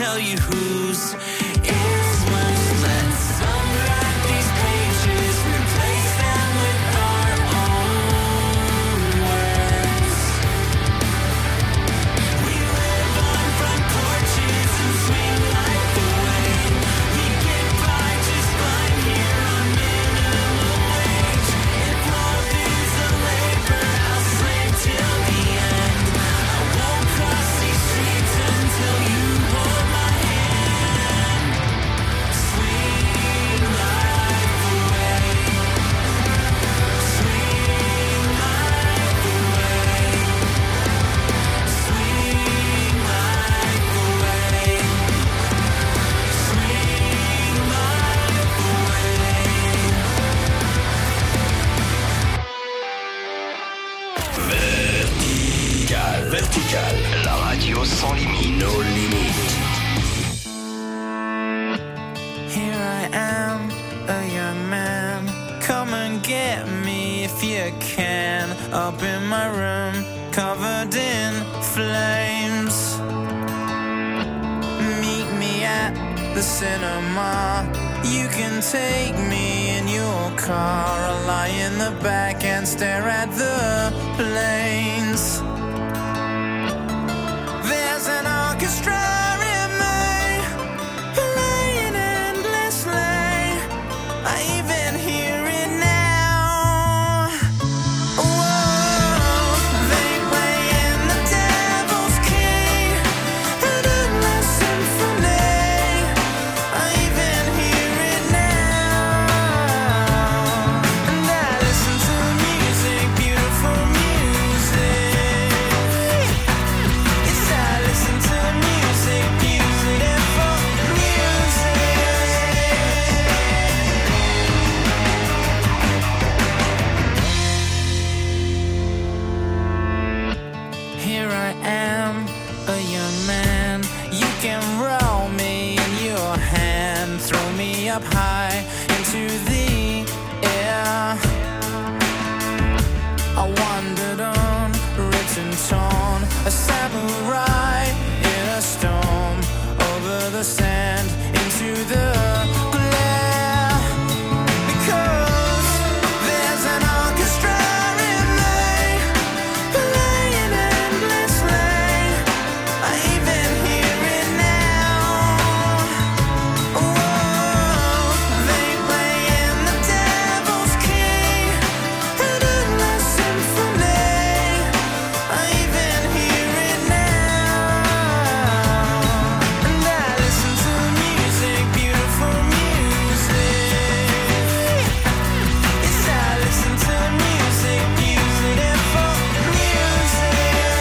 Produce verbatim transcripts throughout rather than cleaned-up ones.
tell you whose is worse. Let's unwrap these pages, replace them with our own words. We live on front porches and swing life away. We get by just fine here on minimum wage. If love is a labor, I'll slave till the end. I won't cross these streets until you hold my hand. Swing life away. Swing life away. Swing life away. Swing life Vertical, Vertical, la radio sans limite, nos limites. Here I am, a young man. Come and get me if you can. Up in my room, covered in flames. Meet me at the cinema. You can take me in your car. I'll lie in the back and stare at the planes. There's an orchestra in me, playing endlessly. I even hear it now. Whoa, they playing the devil's key, an endless symphony. I even hear it now. And I listen to music, beautiful music. Yes, I listen to music, beautiful music. Here I am, a young man. You can roll me in your hand, throw me up high into the air. I wandered on, ripped and torn, a samurai in a storm, over the sand, into the glare. Because there's an orchestra in me, playing endlessly. I even hear it now. Whoa, they playing the devil's key, an endless symphony. I even hear it now. And I listen to music, beautiful music. Yes, I listen to music, beautiful music.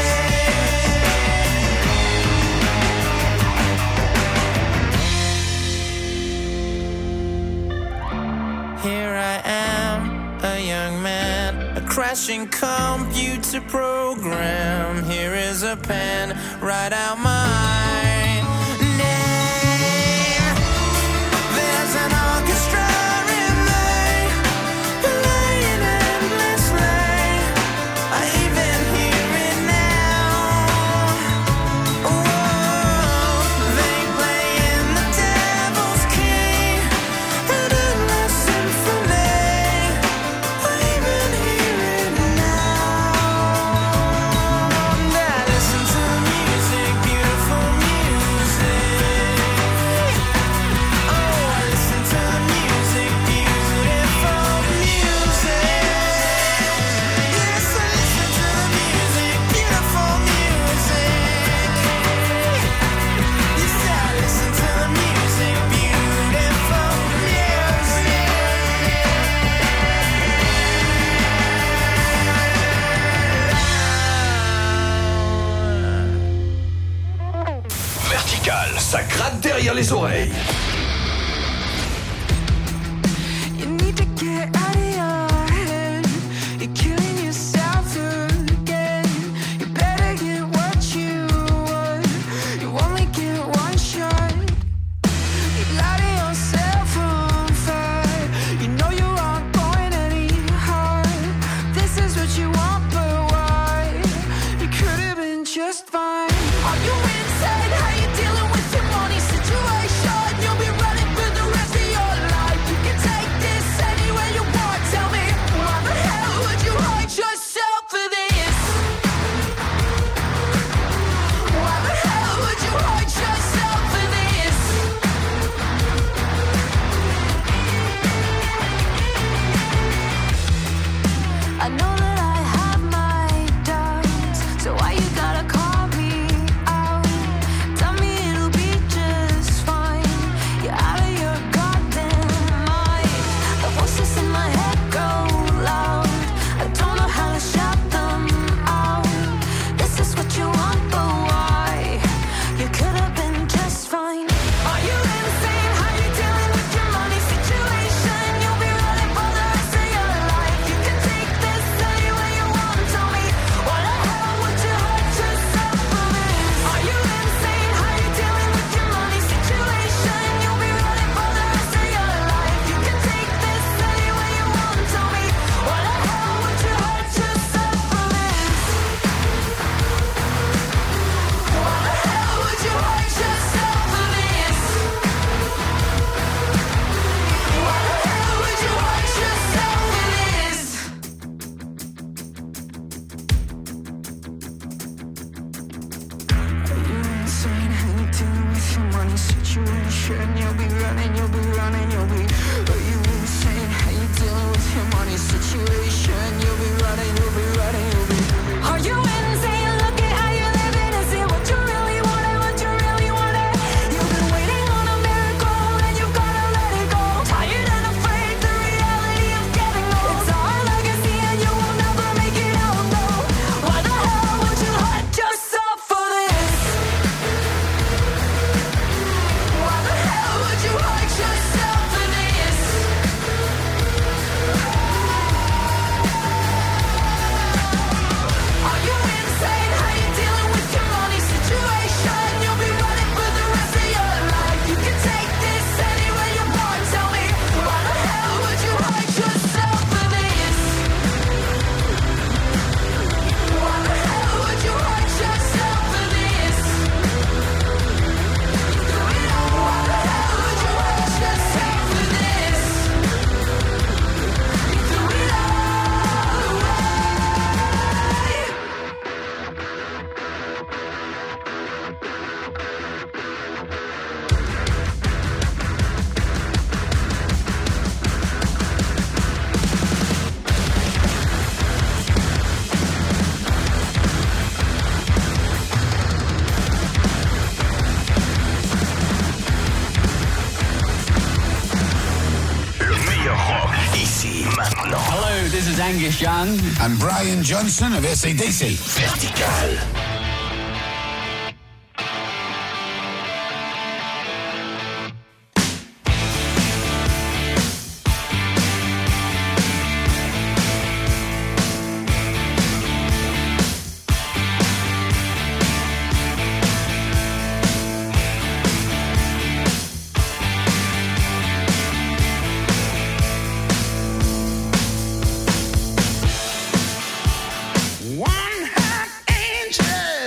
Here I am, a young man, a crashing computer program. Here is a pen, write out my name. There's an orchestra in me, playing endlessly. I even hear it now. Whoa, they playing the devil's key, an endless symphony. I even hear it now. And I listen to music, beautiful music. Oh, I listen to music, beautiful music. Yes, I listen to music, beautiful music. Yes, I listen to music, beautiful music. Vertical, ça gratte derrière les oreilles. You need to get out of your head. You're killing yourself again. You better get what you want. You only get one shot. You light yourself on fire. You know you aren't going any higher. This is what you want, but why? You could have been just fine. Are you inside? How you dealing with your money? your money situation. You'll be running, you'll be running, you'll be. Are you insane? How you dealing with your money situation? You'll be running, you'll be running, you'll be. Are you insane? Look at how you're living and see what you really want and what you really want. You've been waiting on a miracle and you gotta let it go. Tired and afraid, the reality of getting old. It's our legacy and you will never make it out, no. Why the hell would you hurt yourself for this? Why the hell would you hurt yourself for this? Are you insane? How you dealing with your money situation? You'll be running for the rest of your life. You can take this anywhere you want. Tell me, why the hell would you hurt yourself for this? Why the hell would you hurt yourself for this? You do it all. Why the hell would you hurt yourself for this? You do it all away. Le meilleur rock, ici, maintenant. Hello, this is Angus Young. And Brian Johnson of A C D C. Vertical. One hot angel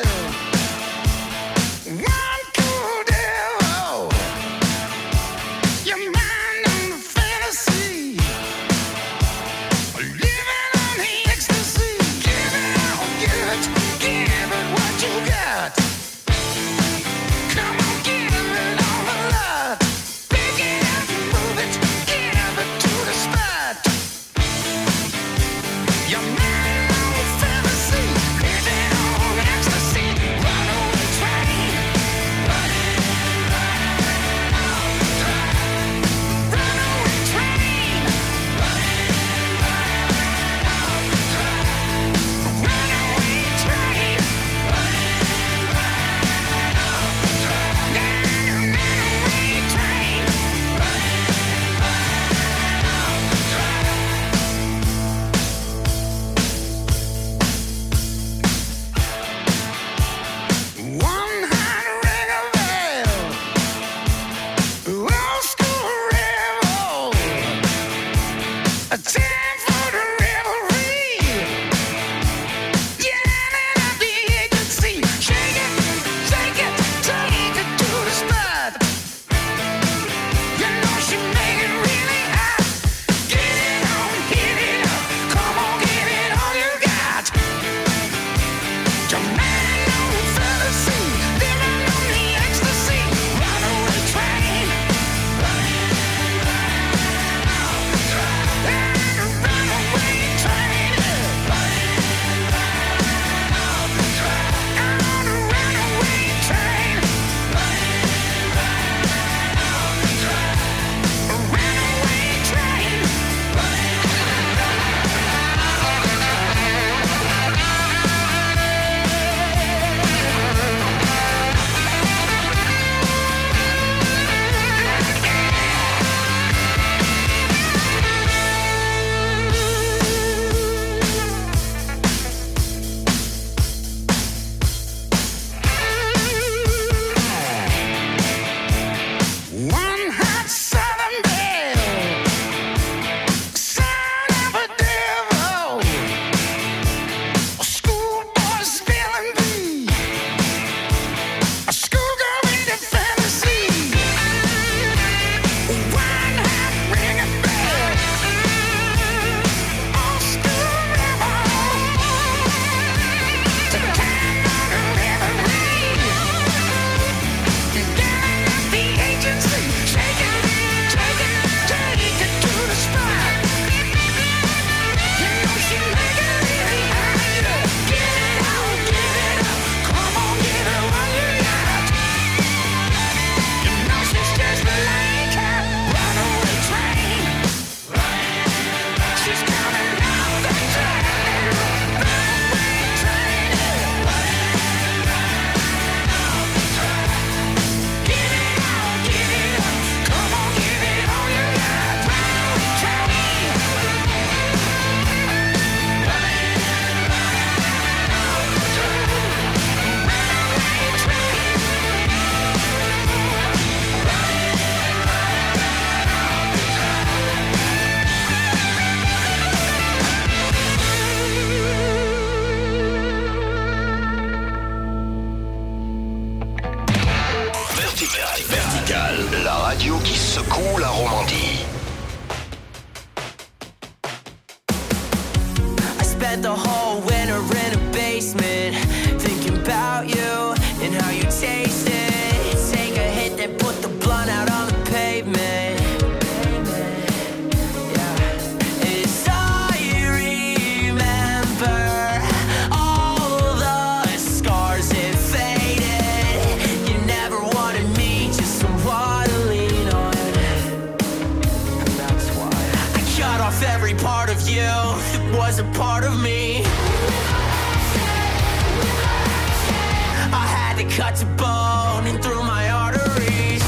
radio qui secoue la Romandie. I spent the whole winter in a basement, thinking about you and how you taste it. Take a hit, then put the blunt out on the pavement. Was a part of me. I had to cut to bone and through my arteries.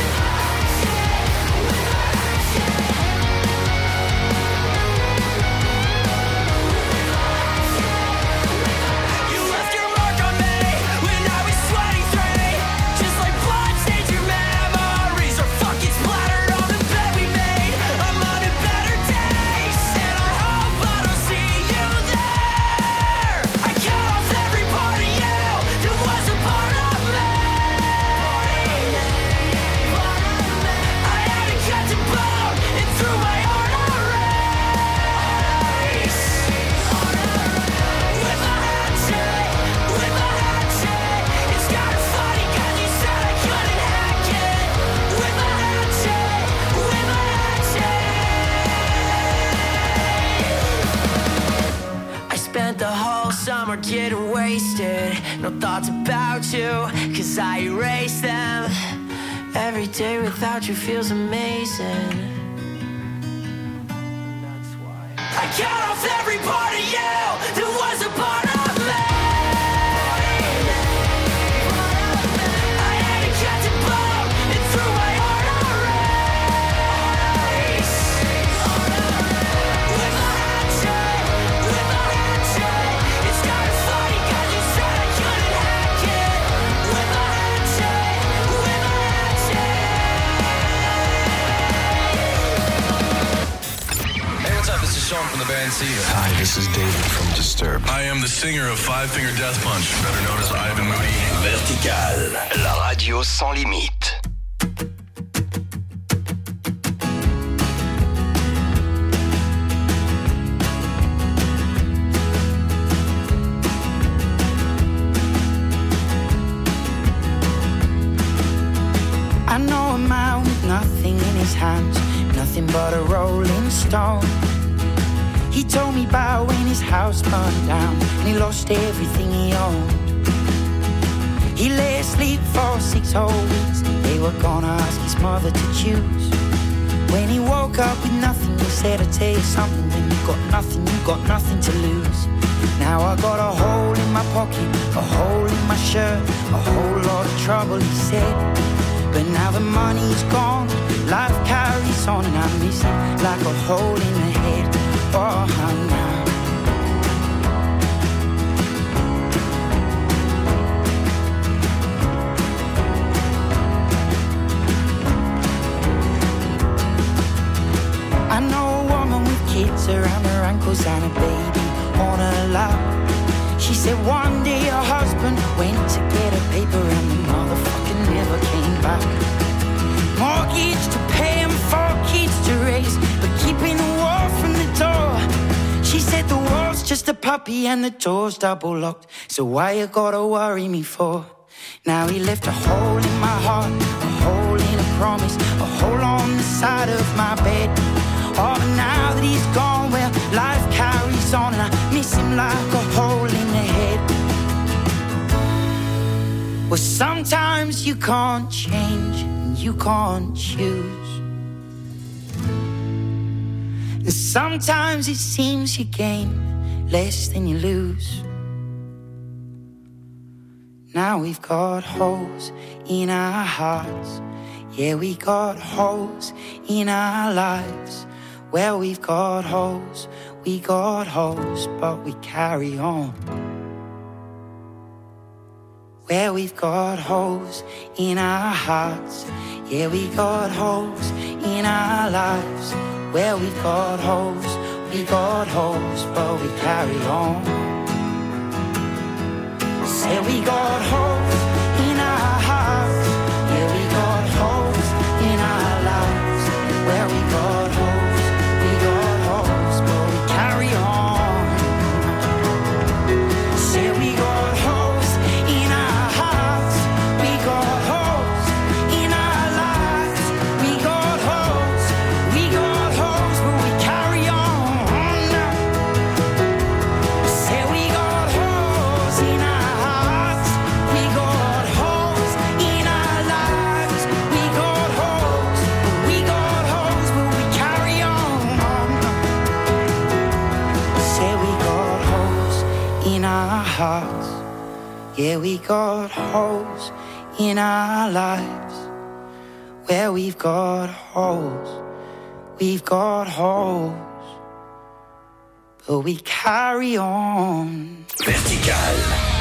You left your mark on me when I was twenty-three. Just like blood stains, your memories are fucking splattered on the bed we made. I'm on a better days, and I hope I don't see you there. I cut off every part of you that was a part of me. I had to cut the bone and through my arteries. With my hatchet, with my hatchet, it's kinda funny 'cause you said I couldn't hack it. With my hatchet, with my hatchet. I spent the whole summer getting wasted. No thoughts about you, 'cause I erased them. Every day without you feels amazing. I cut off every part of you that was a part of me. I had to cut the bone and through my arteries. With my hatchet, with my hatchet, it's kinda funny 'cause you said I couldn't hack it. With my hatchet, with my hatchet. Hey, what's up? This is Sean from the band Seether. Hi, this is David from Disturbed. I am the singer of Five Finger Death Punch, better known as Ivan Moody. Vertical, la radio sans limite. I know a man with nothing in his hands, nothing but a rolling stone. He told me about when his house burned down and he lost everything he owned. He lay asleep for six whole weeks. They were gonna ask his mother to choose. When he woke up with nothing, he said, "I tell you something, when you got nothing, you got nothing to lose." Now I got a hole in my pocket, a hole in my shirt, a whole lot of trouble, he said. But now the money's gone, life carries on, and I miss it like a hole in the head. Oh, now. I know a woman with kids around her ankles and a baby on her lap. She said one day her husband went to get a paper and the motherfucker never came back. Mortgage to pay and four kids to raise, but keeping the wall from the door. She said the wall's just a puppy and the door's double locked, so why you gotta worry me for? Now he left a hole in my heart, a hole in a promise, a hole on the side of my bed. Oh, but now that he's gone, well, life carries on, and I miss him like a hole in the head. Well, sometimes you can't change, and you can't choose. And sometimes it seems you gain less than you lose. Now we've got holes in our hearts. Yeah, we got holes in our lives. Well, we've got holes, we got holes, but we carry on. Well, we've got holes in our hearts. Yeah, we got holes in our lives. Well, we've got holes, we got holes, but we carry on. Say we got holes in our hearts. Yeah, we got holes in our hearts. Yeah, we got holes in our lives. Where we've got holes, we've got holes. But we carry on. Vertical.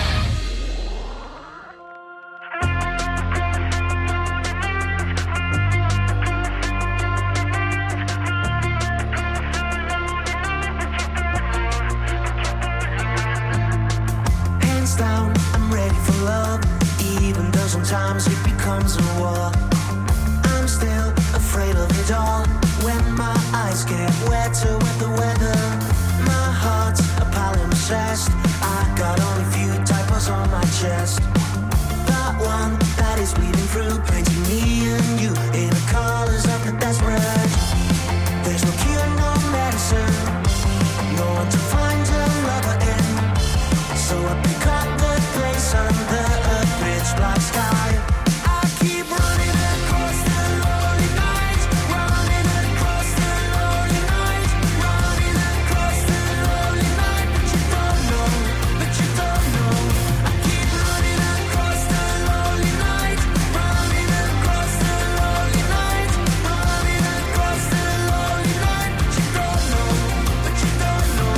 Down, I'm ready for love, even though sometimes it becomes a war. I'm still afraid of it all. When my eyes get wetter with the weather, my heart's a palimpsest. I got only few typos on my chest. That one that is bleeding through, painting me and you in the colors of the desperate. There's no cure, no medicine, no one to find a lover in. So I pick up the place under a pitch black sky. I keep running across the lonely night, running across the lonely night, running across the lonely night. But you don't know, but you don't know. I keep running across the lonely night, running across the lonely night, running across the lonely night. But you don't know, but you don't know.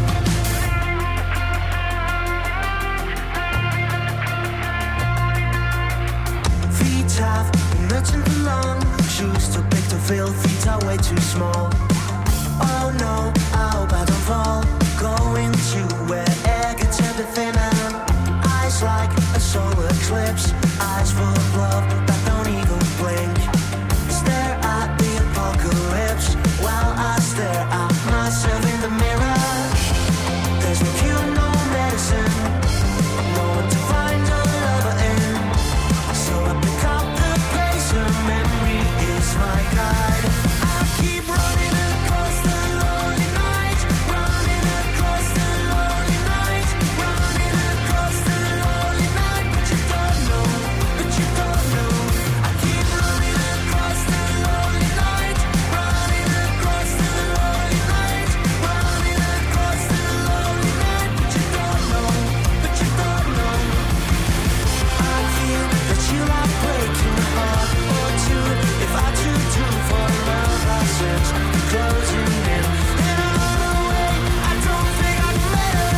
Have nothing for long. Shoes too big to fill, feet are way too small. Oh no, I hope I don't fall. Going to where air gets a bit thinner. Eyes like a solar eclipse, eyes full of love that don't even blink. Stare at the apocalypse while I stare at myself in the mirror. There's no cure, no medicine, no one to find a lover in. So I pick up the place where memory is my guide. I keep running across the lonely night, running across the lonely night, running across the lonely night. But you don't know, but you don't know. I keep running across the lonely night, running across the lonely night, running across the lonely night. But you don't know, but you don't know. I feel that you are breaking a heart or two. If I do do for love, I search for closing in. And another way, I don't think I can let it.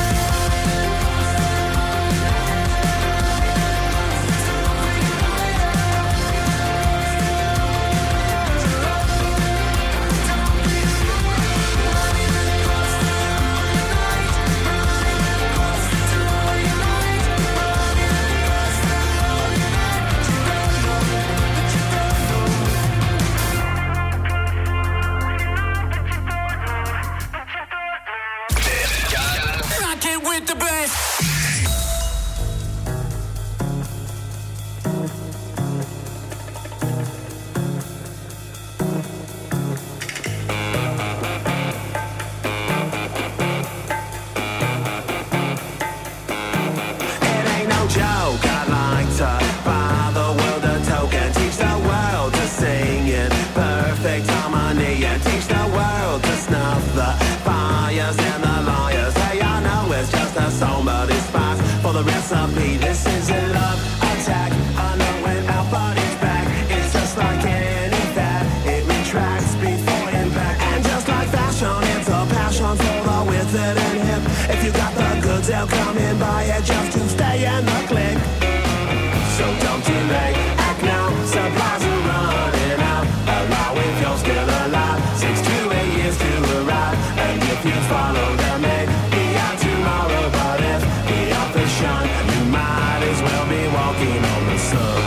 Rock it with the best. It ain't no joke, I'd like to buy the world a token. Teach the world to sing in perfect harmony, and teach the world to snuff the fires and the liars. Hey, I know it's just a song, but it's fast for the recipe. This is a love attack. I know when our body's back, it's just like any fad. It retracts before impact, and just like fashion, it's a passion for the withered and hip. If you got the goods, they'll come in, buy it just to stay in the click. So don't delay, act now, supplies are running out. Allow if you're still alive, six to eight years to arrive. And if you follow the maid, be out tomorrow. But if the author's shun, you might as well be walking on the sun.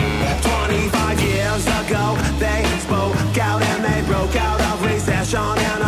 Twenty-five years ago, they spoke out and they broke out of recession and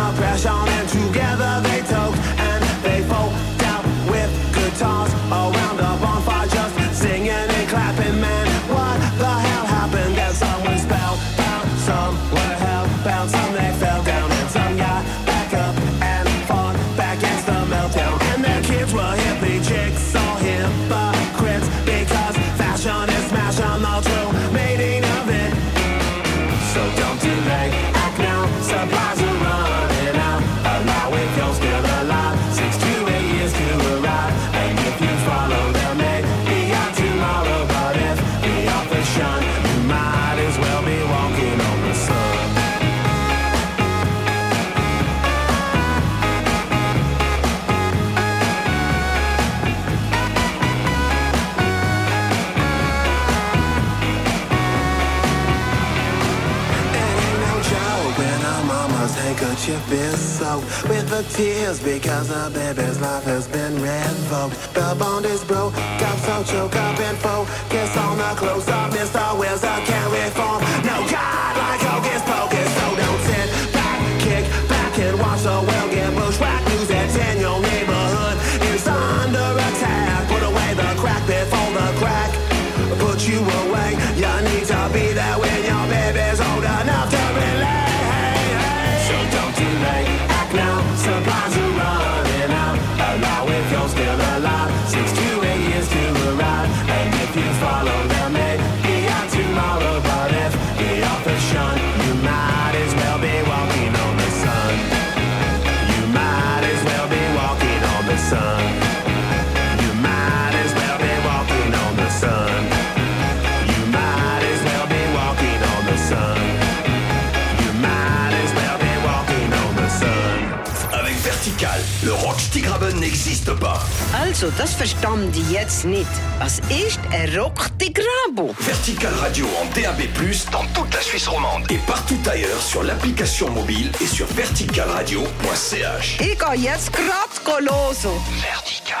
handkerchief is soaked with the tears because the baby's life has been revoked. The bond is broke, got so choke up and focus on the close up. Mister Wills, I can't reform. No God like hocus pocus, so don't sit back, kick back and watch the world get bushwhacked. News that's in your neighborhood is under attack. Put away the crack before the crack put you away. You need to be there when your baby's old enough to relate. So don't delay, act now, supplies are running out. Allow if you're still alive, six to eight years to arrive. And if you follow the may be out tomorrow, but if the offer's shun, you might as well be walking on the sun. You might as well be walking on the sun. You might as well be walking on the sun. You might as well be walking on the sun. You might as well be walking on the sun. Avec Vertical, le Rock Tigraben n'existe pas. Also, das verstand ich jetzt nicht. Was ist ein Rock Tigrabo? Vertical Radio en D A B plus, dans toute la Suisse romande et partout ailleurs sur l'application mobile et sur vertical radio point c h. Ich gehe jetzt grad goloso. Vertical.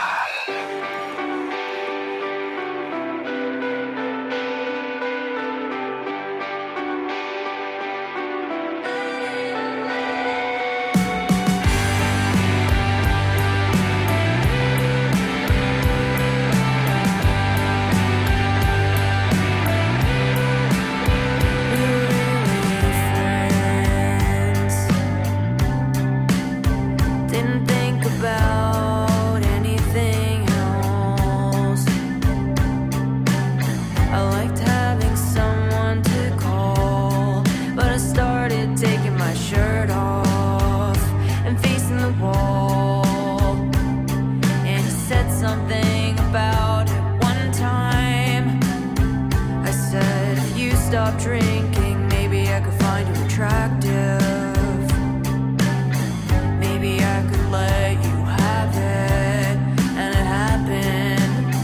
Didn't think about anything else. I liked having someone to call, but I started taking my shirt off and facing the wall. And he said something about it one time. I said, if you stop drinking, maybe I could find you attractive. Maybe I could let you have it, and it happened.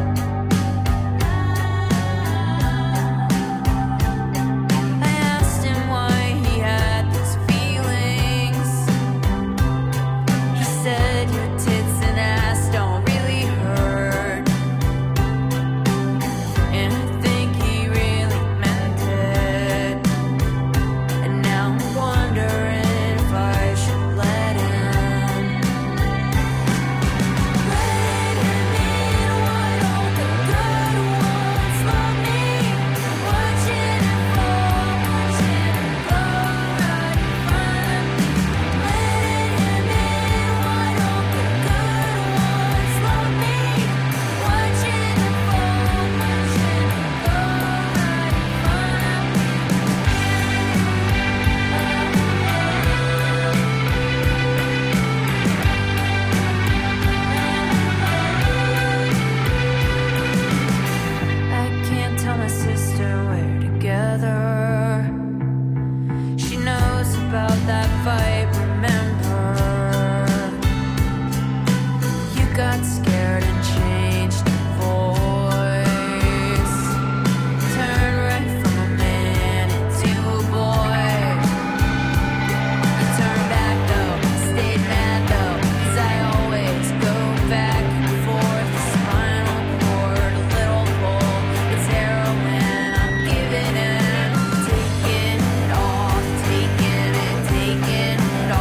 I asked him why he had these feelings. He said your tits and ass don't really hurt, and I think he really meant it. And now I'm wondering if I should let him. Let him in, why don't the good ones love me? Watching it fall, watching it go right in front of me. Let him in, why don't the good ones love me? Watching it fall, watching it go right in front of me. I can't tell my sister we're together. She knows about that fight, remember? You got scared and changed your voice. Turned right from a man into a boy. You turned back though, stayed mad though, 'cause I always go back and forth. The spinal cord, a little hole, it's heroin, I'm giving in. Taking it off, taking it, taking it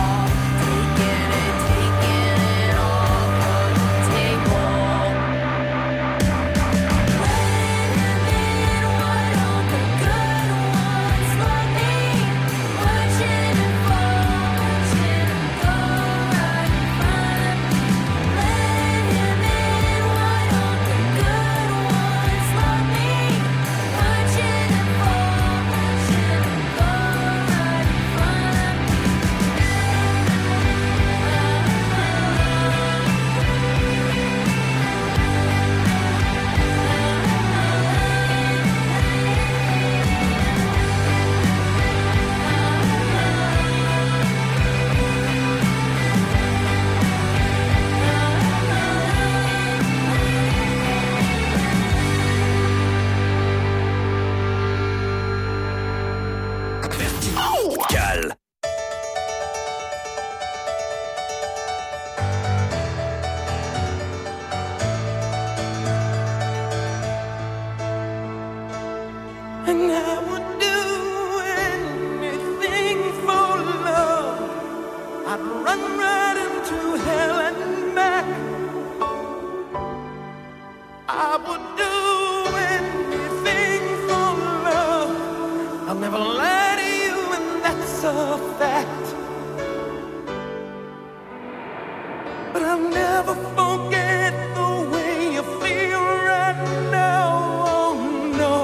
I'd run right into hell and back. I would do anything for love. I'll never lie to you, and that's a fact. But I'll never forget the way you feel right now. Oh no,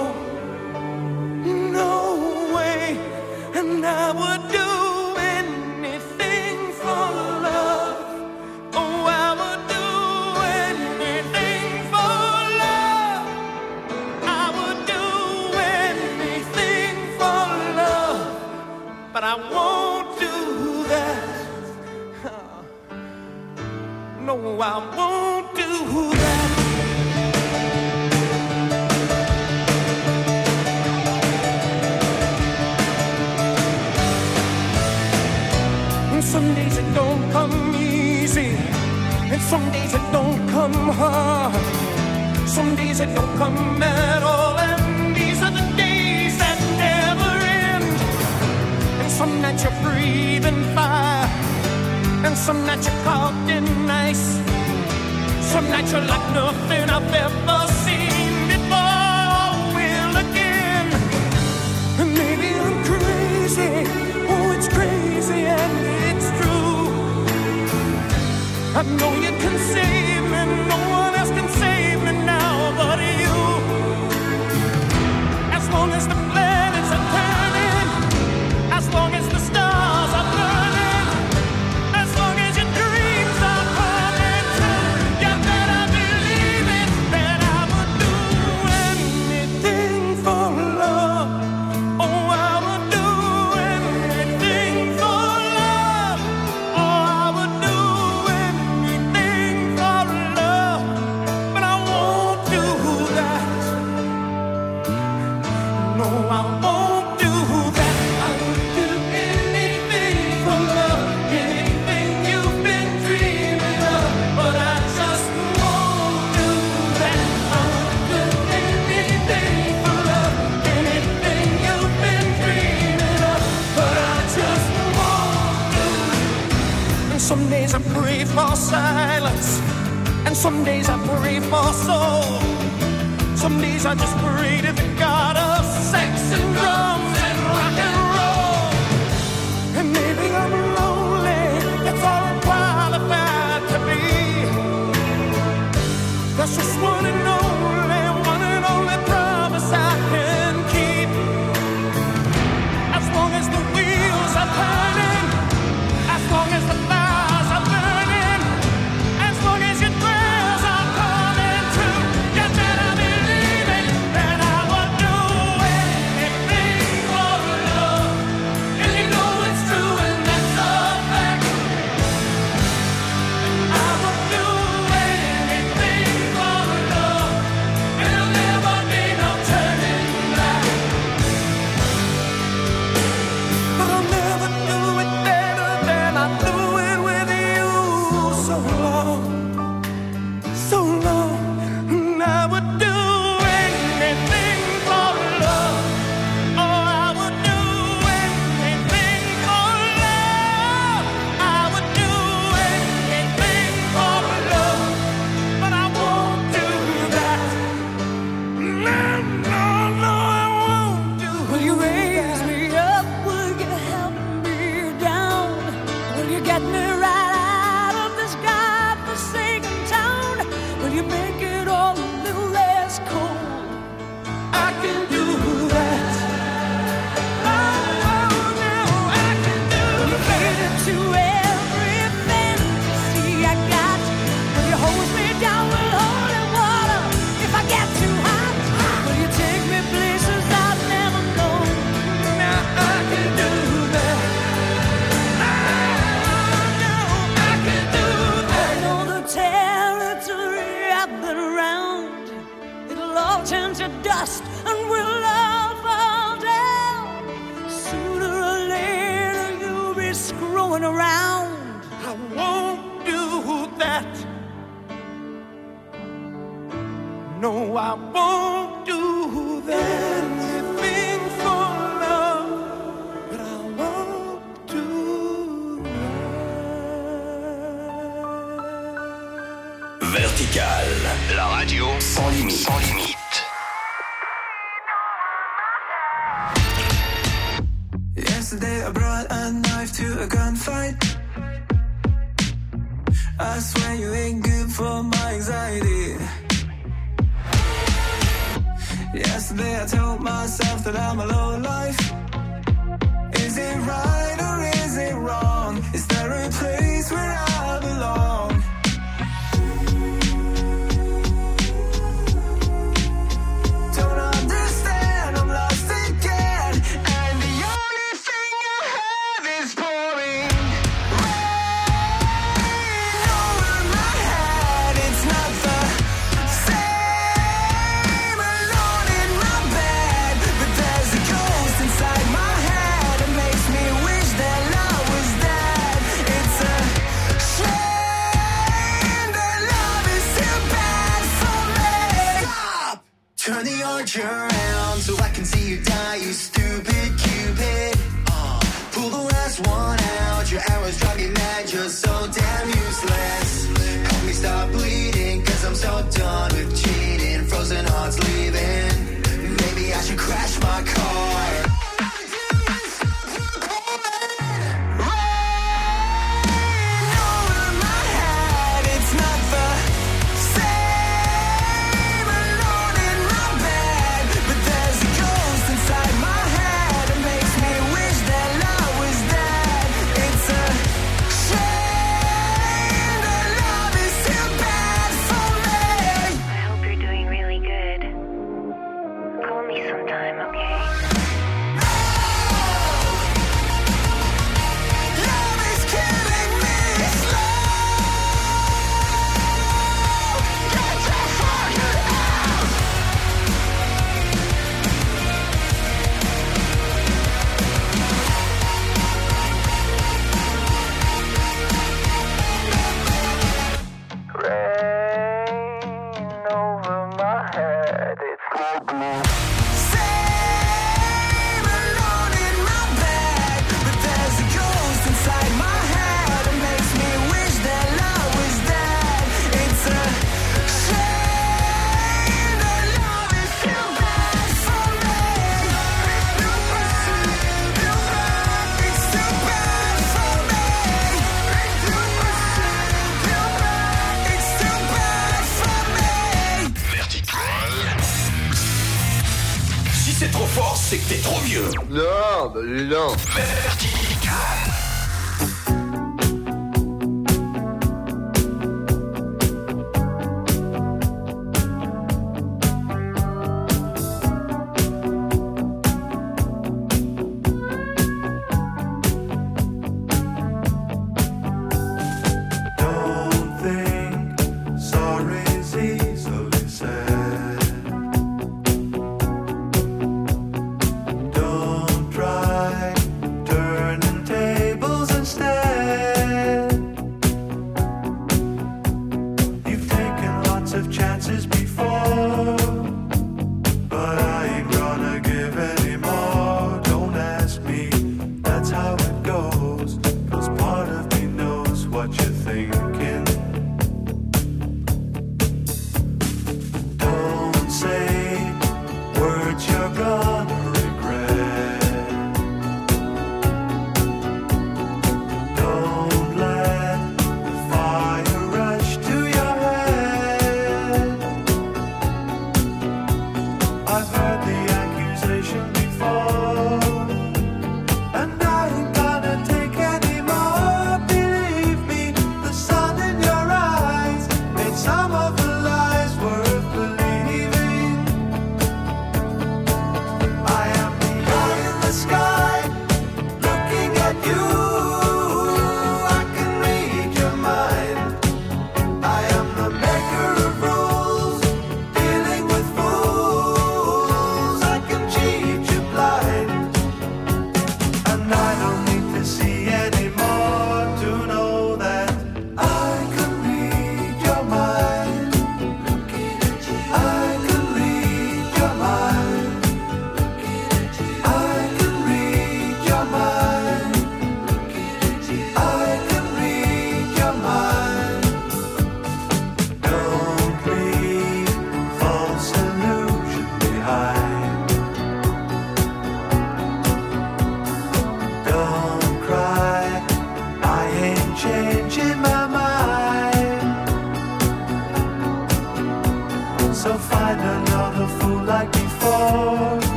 no way. And I would do anything for love. Oh, I would do anything for love. I would do anything for love. But I won't do that. No, I won't do that. And some days it don't come easy, and some days it don't come hard. Some days it don't come at all, and these are the days that never end. And some nights you're breathing fire, and some nights you're caught in ice. Some nights you're like nothing I've ever seen before. Will again. And maybe I'm crazy. Oh, it's crazy and it's true. I know you can save me. No one else can save me now but you. As long as the planets are turning, as long as the stars are burning, as long as your dreams are coming true, you better believe it, that I would do anything for love. Oh, I would do anything for love. Oh, I would do anything for love. But I won't do that. No, I won't do that. I would do anything for love, anything you've been dreaming of. But I just won't do that. I would do anything for love, anything you've been dreaming of. But I just won't do. And some days I pray for silence, and some days I pray for soul. Some days I just pray to the God of sex and drums and rock and roll. And maybe I'm lonely, that's all I'm qualified to be. That's just one and only, one and only promise I can keep. As long as the wheels are turning, as long as the fires are burning, as long as your prayers are coming true, you better believe it, that I would do anything for love. And you know it's true, and that's a fact. I would do anything for love, and there'll never be no turning back. But I'll never do it better than I do it with you. So long, so long, and I would do anything for love. Oh, I would do anything for love. I would do anything for love, but I won't do that. No, no, no, I won't do. Will you raise me up? Will you help me down? Will you get me right out of this godforsaken town? Will you make it all a little less cold? I can do that. Oh, oh, no, I can do that. Will you cater to every fantasy I got? Will you hose me down with holy water if I get too hot? Will you take me places I've never known? Now I can do that. Oh, no, I can do that. I know the territory I've been around. It'll all turn to dust and we'll all fall down. Sooner or later you'll be screwing around. I won't do that. No, I won't do that. Anything for love, but I won't do that. Vertical. La radio sans limite. Sans limite. Yesterday I brought a knife to a gunfight. I swear you ain't good for my anxiety. Yesterday I told myself that I'm a low life. Is it right or is it wrong? Is there a place where I belong? Don't understand, I'm lost again. And the only thing I have is pouring rain over my head. It's not the same alone in my bed, but there's a ghost inside my head that makes me wish that love was dead. It's a shame that love is too bad for me. Stop! Turn the arch around so I can see you die, you stupid Cupid. Uh, pull the last one out, your arrows drive me mad, you're so damn useless. Help me stop bleeding, cause I'm so done with cheating. Frozen hearts leaving, maybe I should crash my car. Rain over my head, it's not the same alone in my bed, but there's a ghost inside my head that makes me wish that love was dead. It's a shame that love is too bad for me. I hope you're doing really good. Call me sometime, okay? Love is killing me slow. Get your fucking out. Rain over my head, it's not blue. Same alone in my bed, but there's a ghost inside my head that makes me wish that love was dead. It's a shame that love is too bad for me. It's too bad, it's too bad for me. It's too bad, it's too bad for me. Vertical. Si c'est trop fort, c'est que t'es trop vieux. Non, bah non. Vertical. Don't think sorry's easily said. Don't try turn and take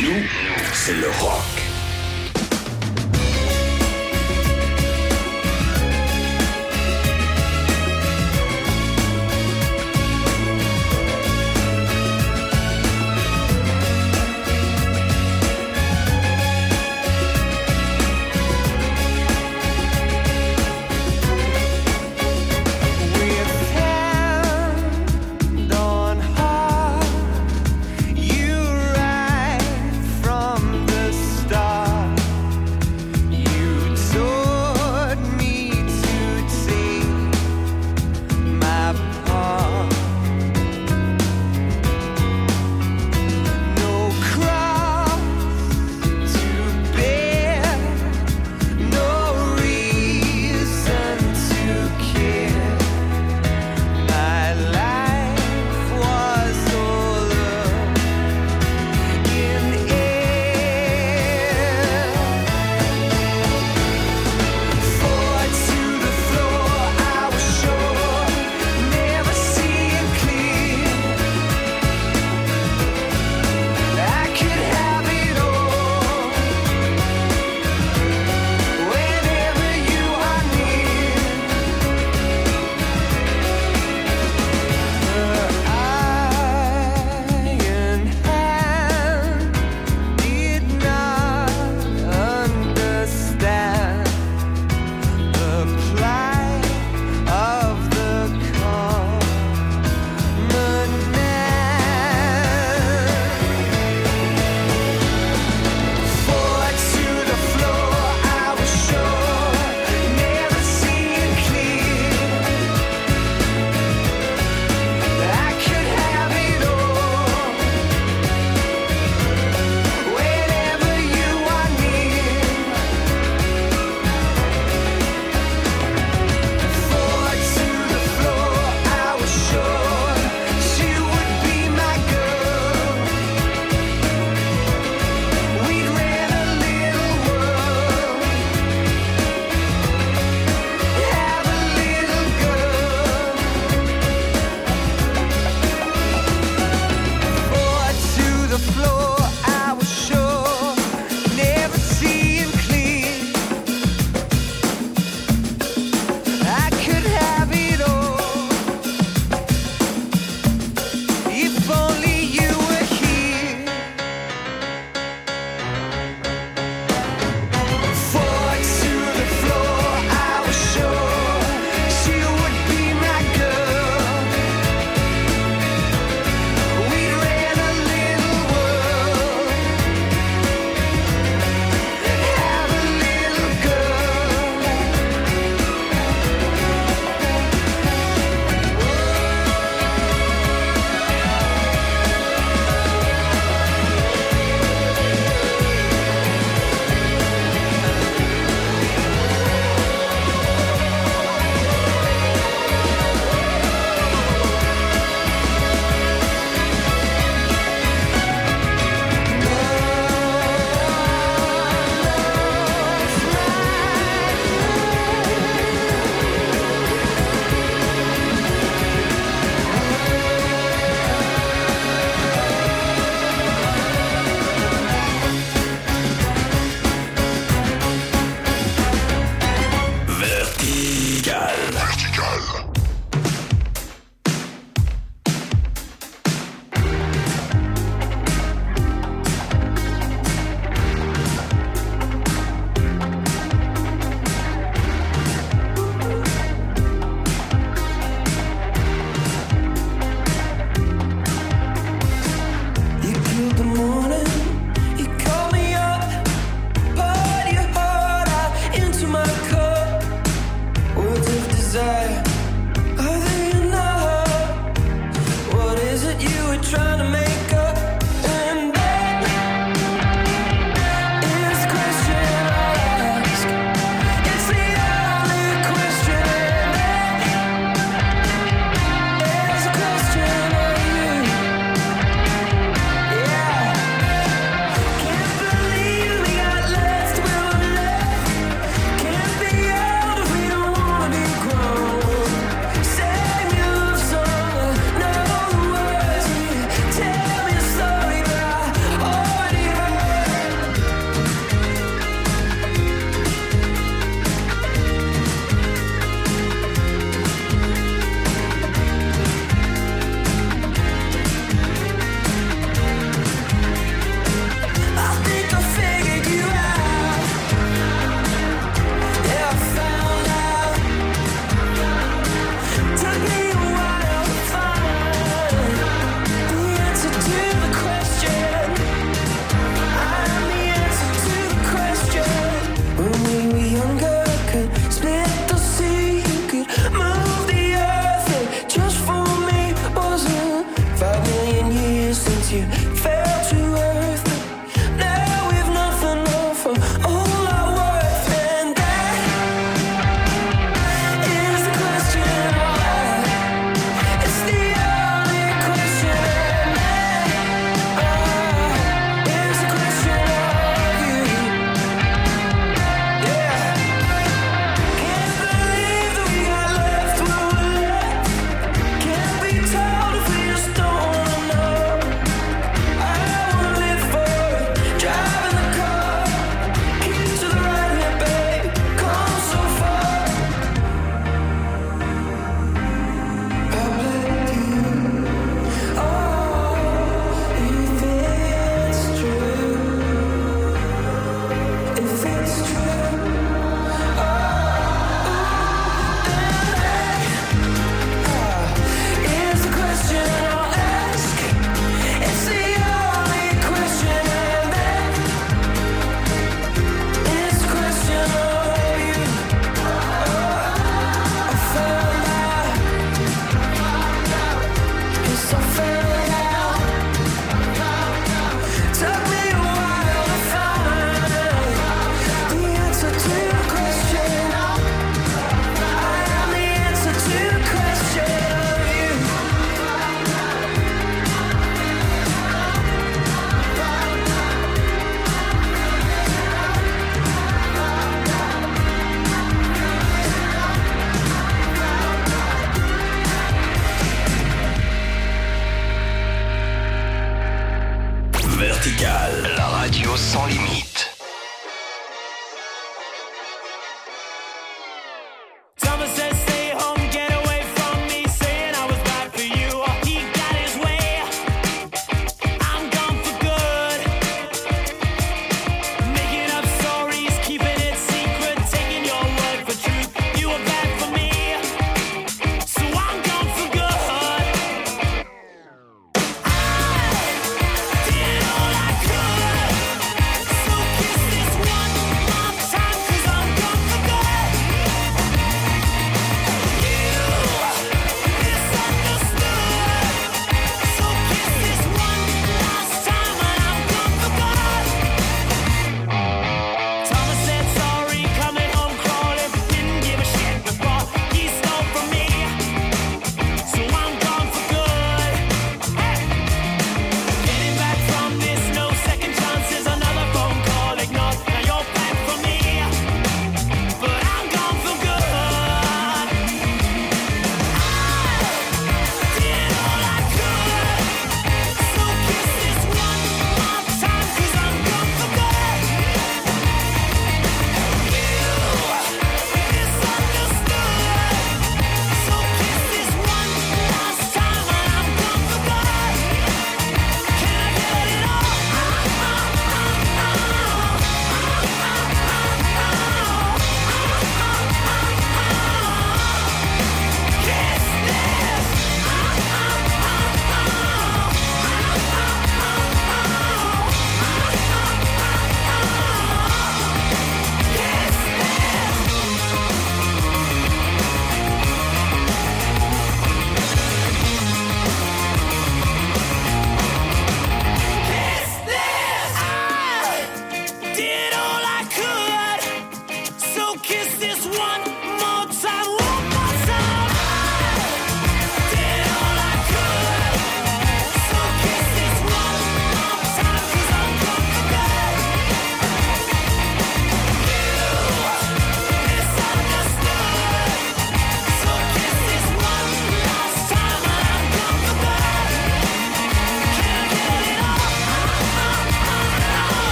Nous, c'est le rock. Start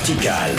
Vertical.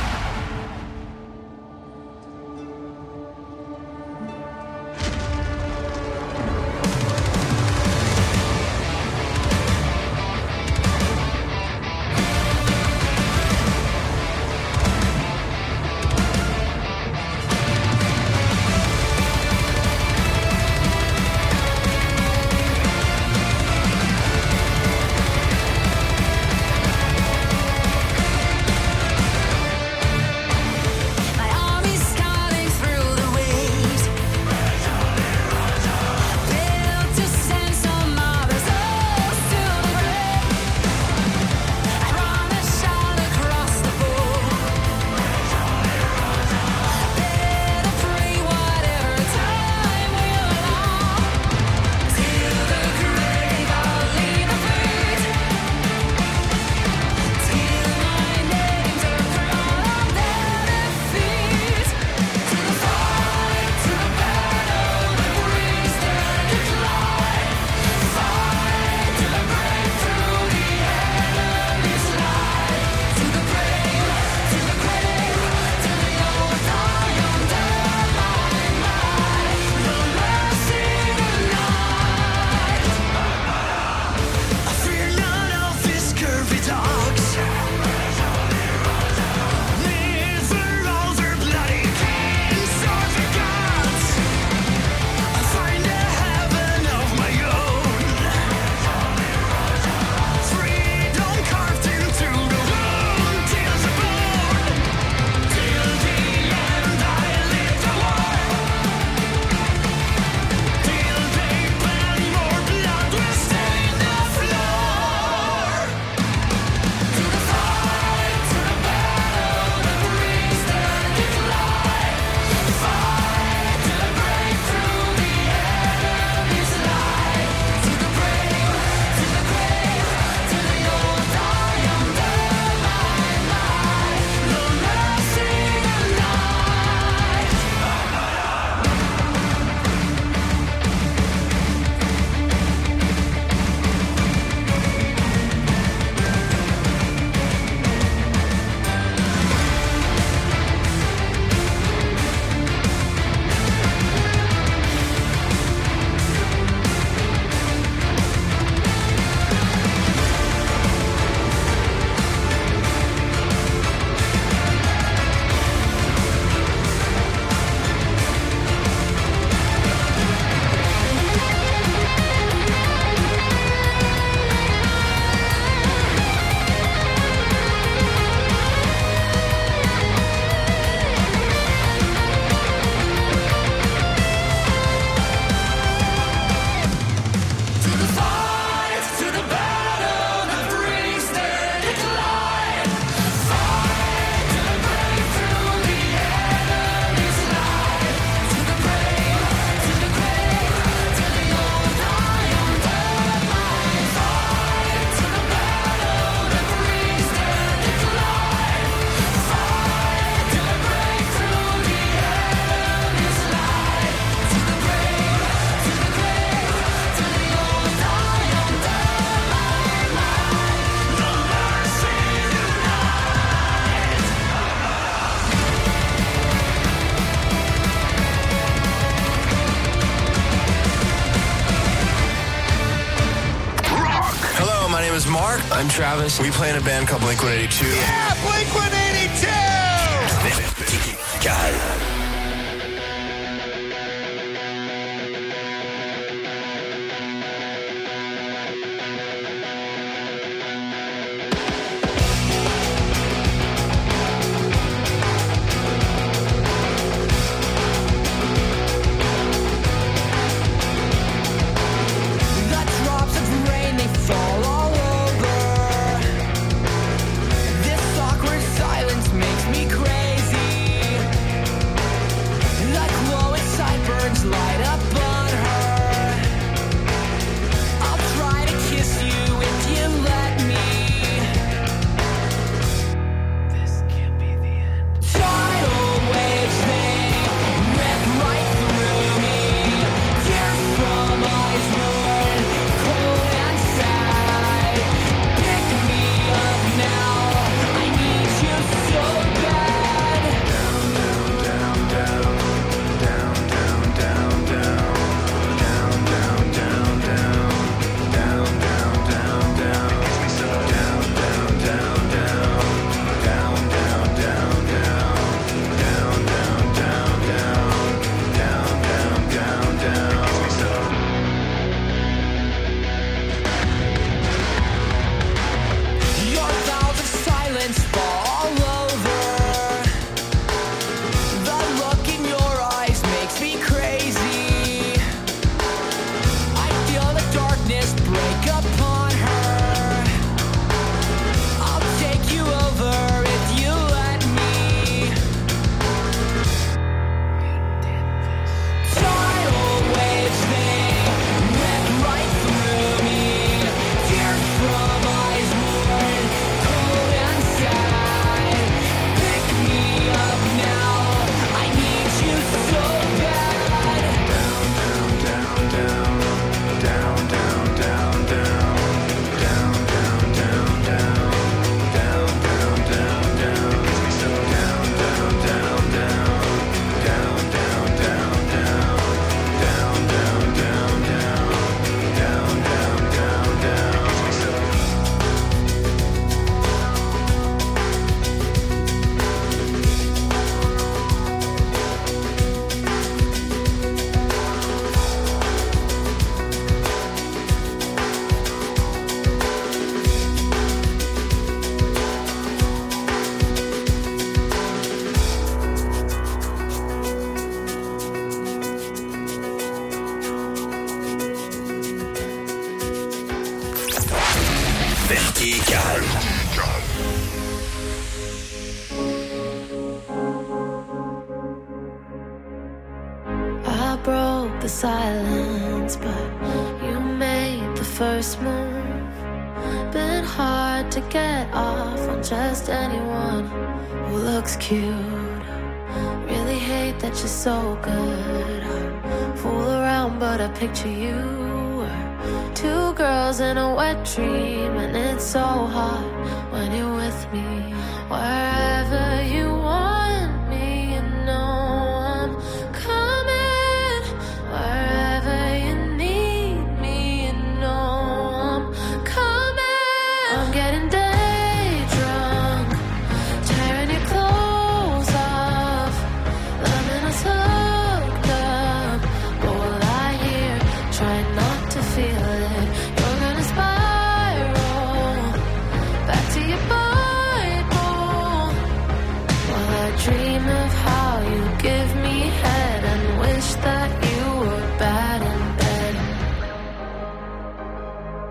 I'm Travis. We play in a band called Blink one eighty-two. Yeah, Blink one eighty-two! Vertical. This awkward silence makes me crazy. Vertical. I broke the silence, but you made the first move. Been hard to get off on just anyone who looks cute. Really hate that you're so good. I fool around, but I picture you. Two girls in a wet dream, and it's so hot when you're with me. Wherever you want.